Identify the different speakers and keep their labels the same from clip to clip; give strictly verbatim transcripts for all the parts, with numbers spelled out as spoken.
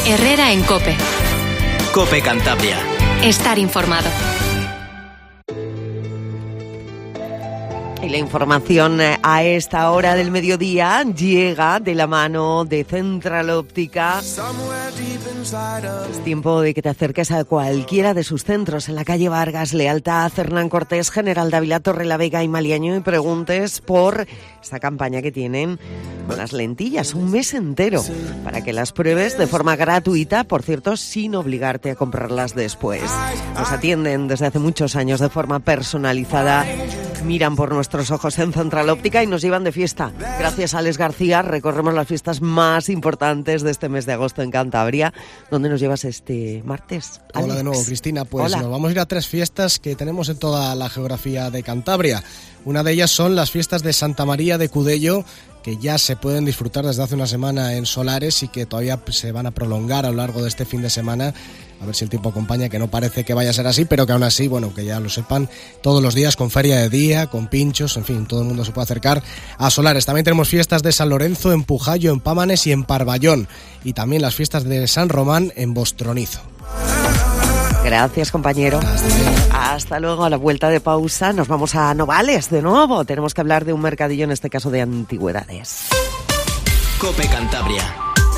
Speaker 1: Herrera en COPE.
Speaker 2: COPE Cantabria.
Speaker 1: Estar informado.
Speaker 3: Y la información a esta hora del mediodía llega de la mano de Central Óptica. Es tiempo de que te acerques a cualquiera de sus centros en la calle Vargas, Lealtad, Hernán Cortés, General Dávila, Torrelavega y Maliaño y preguntes por esta campaña que tienen con las lentillas, un mes entero, para que las pruebes de forma gratuita, por cierto, sin obligarte a comprarlas después. Nos atienden desde hace muchos años de forma personalizada, miran por nuestros ojos en Central Óptica y nos llevan de fiesta. Gracias a Alex García recorremos las fiestas más importantes de este mes de agosto en Cantabria. ¿Dónde nos llevas este martes, Alex?
Speaker 4: Hola de nuevo, Cristina. Pues
Speaker 3: Hola.
Speaker 4: Nos vamos a ir a tres fiestas que tenemos en toda la geografía de Cantabria. Una de ellas son las fiestas de Santa María de Cudello, que ya se pueden disfrutar desde hace una semana en Solares y que todavía se van a prolongar a lo largo de este fin de semana. A ver si el tiempo acompaña, que no parece que vaya a ser así, pero que aún así, bueno, que ya lo sepan, todos los días con feria de día, con pinchos, en fin, todo el mundo se puede acercar a Solares. También tenemos fiestas de San Lorenzo, en Pujallo, en Pámanes y en Parvallón. Y también las fiestas de San Román en Bostronizo.
Speaker 3: Gracias, compañero. Hasta, Hasta luego. A la vuelta de pausa nos vamos a Novales de nuevo. Tenemos que hablar de un mercadillo, en este caso de antigüedades.
Speaker 2: COPE Cantabria.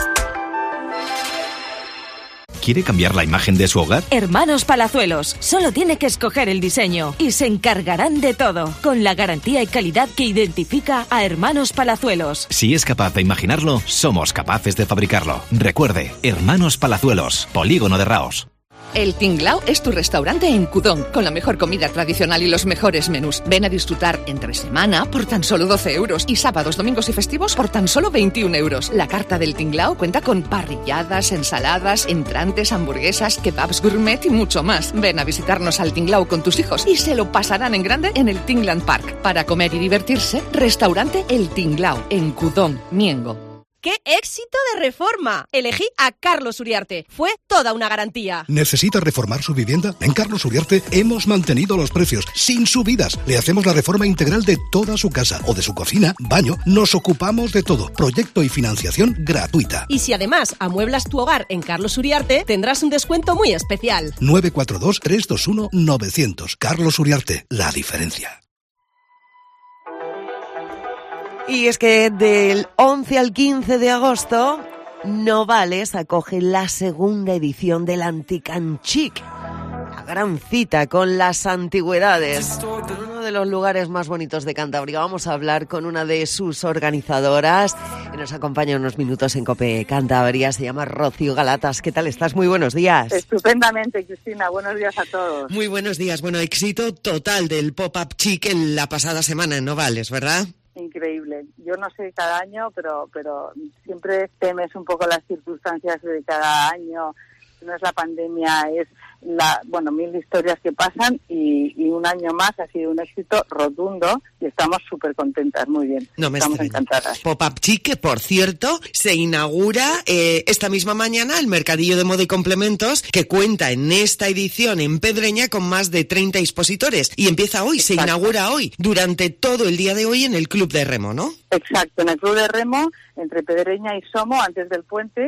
Speaker 5: ¿Quiere cambiar la imagen de su hogar?
Speaker 6: Hermanos Palazuelos. Solo tiene que escoger el diseño y se encargarán de todo, con la garantía y calidad que identifica a Hermanos Palazuelos.
Speaker 5: Si es capaz de imaginarlo, somos capaces de fabricarlo. Recuerde, Hermanos Palazuelos, Polígono de Raos.
Speaker 7: El Tinglao es tu restaurante en Cudón, con la mejor comida tradicional y los mejores menús. Ven a disfrutar entre semana por tan solo doce euros y sábados, domingos y festivos por tan solo veintiún euros. La carta del Tinglao cuenta con parrilladas, ensaladas, entrantes, hamburguesas, kebabs gourmet y mucho más. Ven a visitarnos al Tinglao con tus hijos y se lo pasarán en grande en el Tingland Park. Para comer y divertirse, restaurante El Tinglao, en Cudón, Miengo.
Speaker 8: ¡Qué éxito de reforma! Elegí a Carlos Uriarte. Fue toda una garantía.
Speaker 9: ¿Necesita reformar su vivienda? En Carlos Uriarte hemos mantenido los precios sin subidas. Le hacemos la reforma integral de toda su casa o de su cocina, baño. Nos ocupamos de todo. Proyecto y financiación gratuita.
Speaker 8: Y si además amueblas tu hogar en Carlos Uriarte, tendrás un descuento muy especial.
Speaker 9: nueve cuatro dos, tres dos uno, nueve cero cero. Carlos Uriarte. La diferencia.
Speaker 3: Y es que del once al quince de agosto, Novales acoge la segunda edición del Anticanchic, la gran cita con las antigüedades. Uno de los lugares más bonitos de Cantabria. Vamos a hablar con una de sus organizadoras, que nos acompaña unos minutos en COPE Cantabria. Se llama Rocío Galatas. ¿Qué tal estás? Muy buenos días.
Speaker 10: Estupendamente, Cristina. Buenos días a todos.
Speaker 3: Muy buenos días. Bueno, éxito total del Pop-Up Chic en la pasada semana en Novales, ¿verdad?
Speaker 10: Increíble. Yo no sé cada año, pero pero siempre temes un poco las circunstancias de cada año. No es la pandemia, es la bueno mil historias que pasan y, y un año más ha sido un éxito rotundo y estamos súper contentas, muy bien.
Speaker 3: No me
Speaker 10: estamos
Speaker 3: extraña.
Speaker 10: encantadas.
Speaker 3: Pop-Up Chic, que por cierto se inaugura eh, esta misma mañana el mercadillo de moda y complementos, que cuenta en esta edición en Pedreña con más de treinta expositores y empieza hoy, Exacto. Se inaugura hoy, durante todo el día de hoy en el Club de Remo, ¿no?
Speaker 10: Exacto, en el Club de Remo, entre Pedreña y Somo, antes del puente.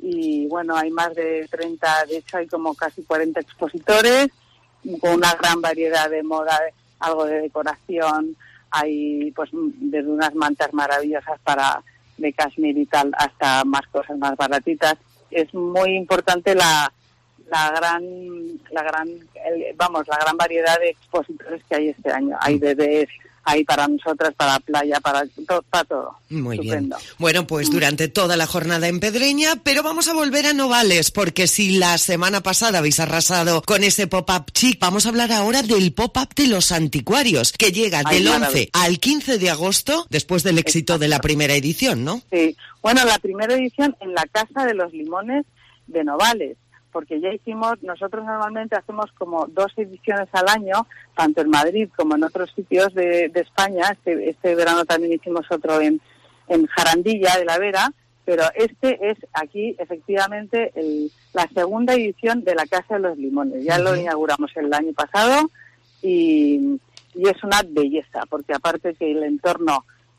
Speaker 10: Y bueno, hay más de treinta, de hecho hay como casi cuarenta expositores, con una gran variedad de moda, algo de decoración, hay pues desde unas mantas maravillosas para de cashmere y tal, hasta más cosas más baratitas. Es muy importante la la gran, la gran el, vamos, la gran variedad de expositores que hay este año. Hay bebés, hay para nosotras, para playa, para todo. Para todo.
Speaker 3: Muy
Speaker 10: Estupendo.
Speaker 3: bien. Bueno, pues durante toda la jornada en Pedreña, pero vamos a volver a Novales, porque si la semana pasada habéis arrasado con ese pop-up chic, vamos a hablar ahora del pop-up de los anticuarios, que llega Ay, del once al quince de agosto, después del éxito Exacto. de la primera edición, ¿no?
Speaker 10: Sí. Bueno, la primera edición en la Casa de los Limones de Novales, porque ya hicimos, nosotros normalmente hacemos como dos ediciones al año, tanto en Madrid como en otros sitios de, de España. Este, este verano también hicimos otro en, en Jarandilla de la Vera, pero este es aquí efectivamente el, la segunda edición de la Casa de los Limones. Ya uh-huh. lo inauguramos el año pasado y, y es una belleza, porque aparte que el entorno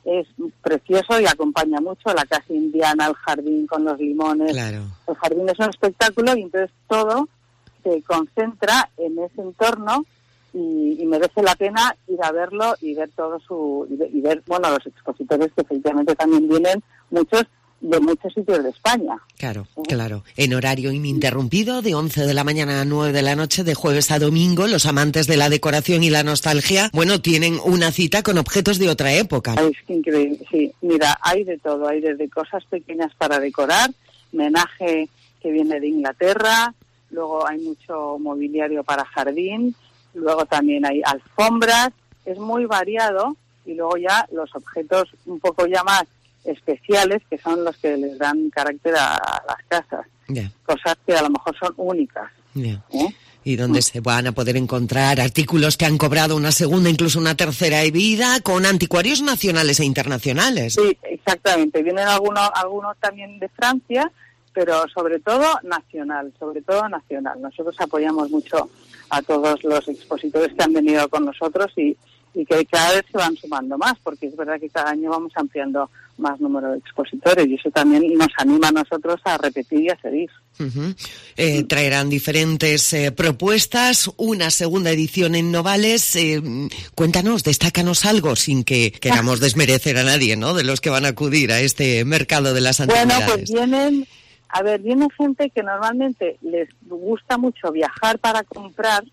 Speaker 10: es precioso y acompaña mucho la casa indiana, el jardín con los limones.
Speaker 3: Claro.
Speaker 10: El jardín es un espectáculo y entonces todo se concentra en ese entorno y, y merece la pena ir a verlo y ver todo su y, ver, y ver bueno los expositores que efectivamente también vienen muchos de muchos sitios de España.
Speaker 3: Claro, ¿sí? Claro. En horario ininterrumpido, de once de la mañana a nueve de la noche, de jueves a domingo, los amantes de la decoración y la nostalgia, bueno, tienen una cita con objetos de otra época.
Speaker 10: Es increíble, sí. Mira, hay de todo, hay desde cosas pequeñas para decorar, menaje que viene de Inglaterra, luego hay mucho mobiliario para jardín, luego también hay alfombras, es muy variado, y luego ya los objetos un poco ya más especiales, que son los que les dan carácter a las casas. Yeah. Cosas que a lo mejor son únicas.
Speaker 3: Yeah. ¿Eh? Y donde mm. se van a poder encontrar artículos que han cobrado una segunda, incluso una tercera vida, con anticuarios nacionales e internacionales.
Speaker 10: Sí, exactamente. Vienen algunos, algunos también de Francia, pero sobre todo nacional, sobre todo nacional. Nosotros apoyamos mucho a todos los expositores que han venido con nosotros y, y que cada vez se van sumando más, porque es verdad que cada año vamos ampliando más número de expositores y eso también nos anima a nosotros a repetir y a seguir.
Speaker 3: Uh-huh. Eh, traerán diferentes eh, propuestas, una segunda edición en Novales. Eh, cuéntanos, destácanos algo sin que queramos desmerecer a nadie, ¿no?, de los que van a acudir a este mercado de las antigüedades.
Speaker 10: Bueno, pues vienen, a ver, viene gente que normalmente les gusta mucho viajar para comprar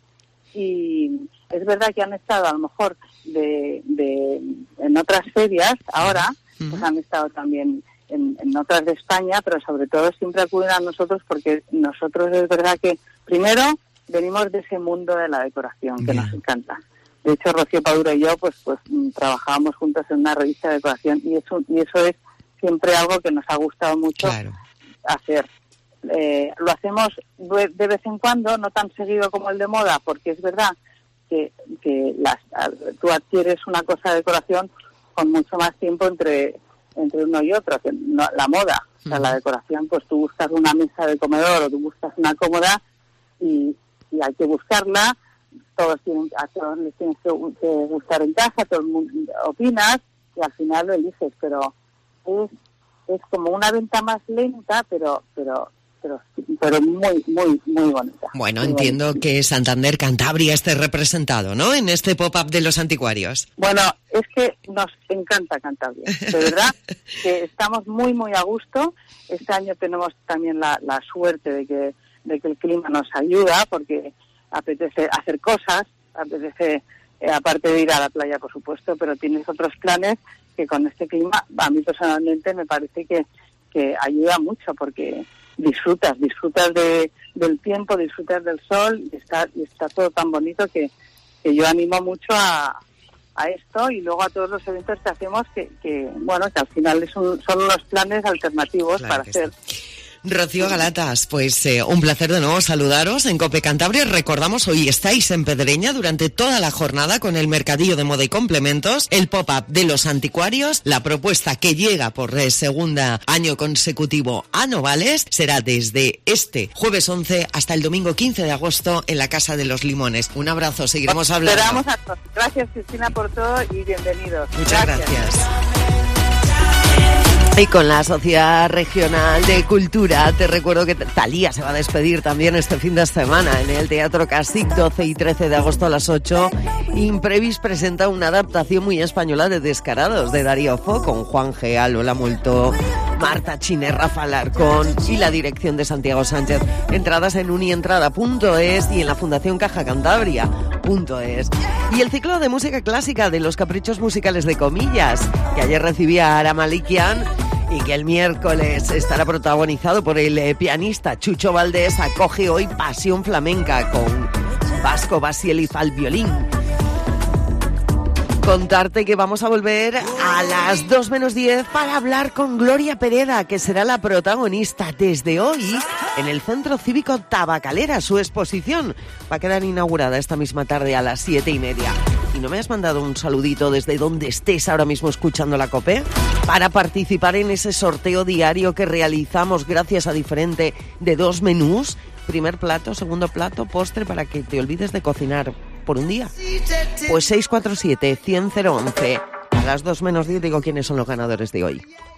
Speaker 10: y es verdad que han estado a lo mejor de, de en otras ferias ahora. Pues han estado también en, en otras de España, pero sobre todo siempre acuden a nosotros porque nosotros es verdad que, primero, venimos de ese mundo de la decoración que yeah. nos encanta. De hecho, Rocío Padura y yo pues pues trabajábamos juntos en una revista de decoración y eso, y eso es siempre algo que nos ha gustado mucho claro. hacer. Eh, lo hacemos de vez en cuando, no tan seguido como el de moda, porque es verdad que, que las, tú adquieres una cosa de decoración con mucho más tiempo entre entre uno y otro, que no, la moda, o sea, la decoración, pues tú buscas una mesa de comedor o tú buscas una cómoda y, y hay que buscarla, todos tienen, a todos les tienes que, que gustar en casa, todo el mundo opinas y al final lo eliges, pero es, es como una venta más lenta, pero pero pero pero muy muy muy bonita.
Speaker 3: Bueno,
Speaker 10: muy
Speaker 3: entiendo
Speaker 10: bonita.
Speaker 3: Que Santander, Cantabria esté representado, ¿no?, en este pop-up de los anticuarios.
Speaker 10: Bueno, es que nos encanta Cantabria, de verdad que estamos muy muy a gusto. Este año tenemos también la, la suerte de que de que el clima nos ayuda porque apetece hacer cosas, apetece eh, aparte de ir a la playa, por supuesto, pero tienes otros planes que con este clima a mí personalmente me parece que que ayuda mucho porque disfrutas, disfrutas de, del tiempo, disfrutas del sol y está, y está todo tan bonito que, que yo animo mucho a, a esto y luego a todos los eventos que hacemos que, que bueno, que al final es un, son unos planes alternativos claro para hacer. Sí.
Speaker 3: Rocío Galatas, pues eh, un placer de nuevo saludaros en Cope Cantabria. Recordamos, hoy estáis en Pedreña durante toda la jornada con el mercadillo de moda y complementos, el pop-up de los anticuarios, la propuesta que llega por eh, segunda año consecutivo a Novales, será desde este jueves once hasta el domingo quince de agosto en la Casa de los Limones. Un abrazo, seguiremos hablando.
Speaker 10: Esperamos a todos. Gracias, Cristina, por todo y bienvenidos.
Speaker 3: Muchas gracias. gracias. Y con la Sociedad Regional de Cultura, te recuerdo que Thalía se va a despedir también este fin de semana en el Teatro Casic, doce y trece de agosto a las ocho. Imprevis presenta una adaptación muy española de Descarados, de Darío Fo, con Juan G., Lola Molto, Marta Chine, Rafa Larcón y la dirección de Santiago Sánchez. Entradas en unientrada punto es y en la Fundación Caja Cantabria punto es. Y el ciclo de música clásica de los Caprichos Musicales de Comillas, que ayer recibía a Ara Malikian y que el miércoles estará protagonizado por el eh, pianista Chucho Valdés, acoge hoy Pasión Flamenca con Vasco Basielif al violín. Contarte que vamos a volver a las dos menos diez para hablar con Gloria Pereda, que será la protagonista desde hoy en el Centro Cívico Tabacalera. Su exposición va a quedar inaugurada esta misma tarde a las siete y media. ¿Y no me has mandado un saludito desde donde estés ahora mismo escuchando la COPE? Para participar en ese sorteo diario que realizamos gracias a diferente de dos menús. Primer plato, segundo plato, postre, para que te olvides de cocinar por un día. Pues seis cuatro siete, cien, cero once. A las dos menos diez digo quiénes son los ganadores de hoy.